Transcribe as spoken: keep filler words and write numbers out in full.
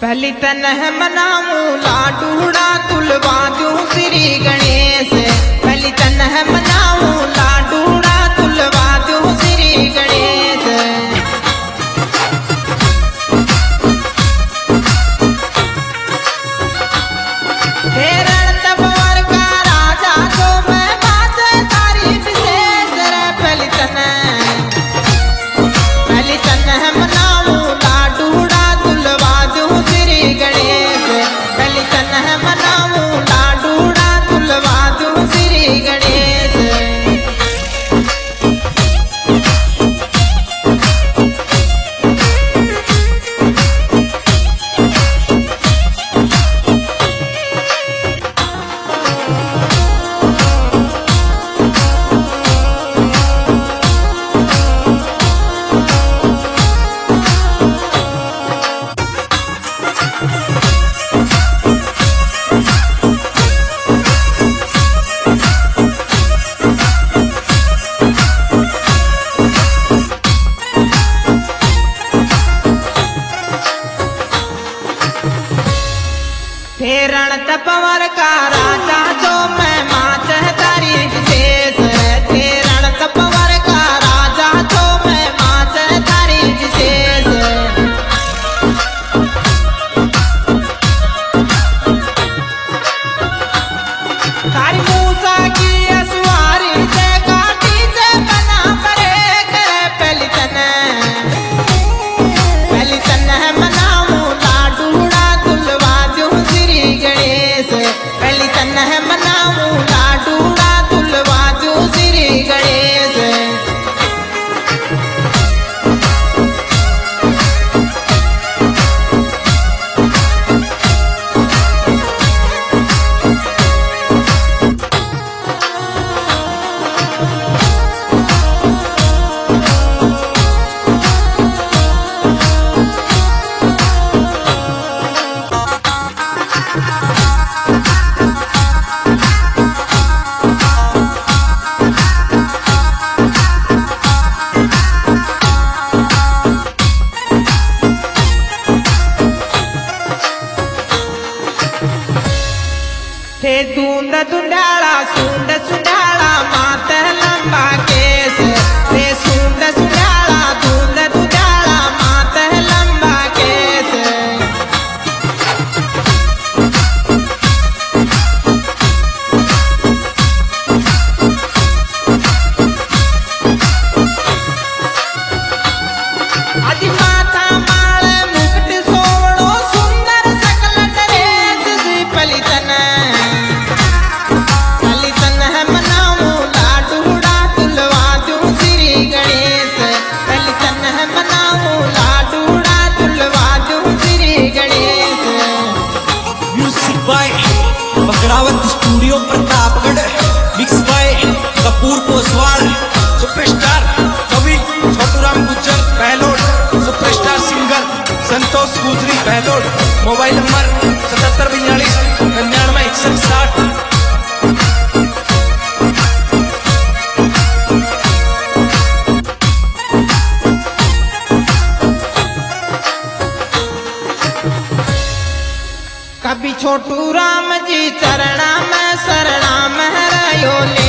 पहली तनह मनाऊं लाडूड़ा तुलवा दूं श्री गणेश। पहली तनह मनाऊं लाडूड़ा तुलवा दूं श्री गणेश। हे रण तपवर का राजा तो मैं बात तारी विशेष रे। पहली तनह पहली तनह मनाऊं लाडूड़ा तुलवा दूं श्री गणेश। पहली तनह मनाऊं लाडूड़ा तुलवा दूं श्री गणेश। हे रण तपवर का राजा जो मैं माच तारी विशेष। हे रण तपवर का राजा जो मैं माच तारी विशेष। तारी मूसा की असवारी से काटी से बना परे करे। पहली तनह पहली तनह मनाऊं लाडूड़ा तुलवा दूं श्री गणेश। पहली तनह मनाऊं लाडूड़ा तुलवा दूं श्री गणेश। हे दूंद दुंडाला सूंड सुंडाला मात लंबा केस। हे सूंड सुंडाला दूंद दुंडाला मात लंबा केस। आदि माता माल मुकुट सोवड़ो सुंदर सकल ड्रेस। पहली तनह पहली तनह मनाऊं लाडूड़ा तुलवा दूं श्री गणेश। पहली तनह मनाऊं लाडूड़ा तुलवा दूं Shri Ganesh. Music by Bakrawat studio Pratapgarh. Mix by Kapoor Koswal. Superstar कवि Chhoturam Gujjar Pahlod. Superstar singer Santosh Gujari Pahlod. Mobile number सतहत्तर बयालीस निन्यानवे इकसठ साठ। कभी छोटू राम जी चरणा में शरणा में रहो।